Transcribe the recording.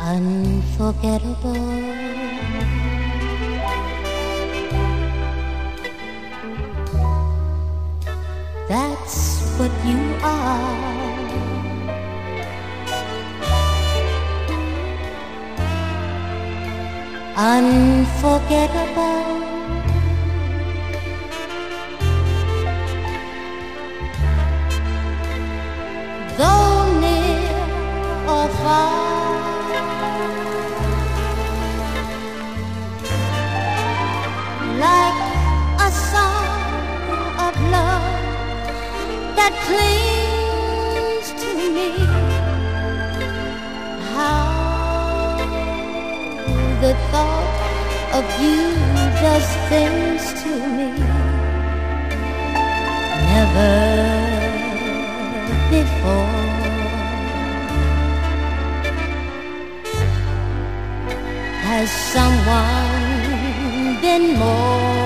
unforgettable. That's what you are. Unforgettable. Though near or far, like a song of love that clings to me. How the thought of you does things to me. Never before has someone been more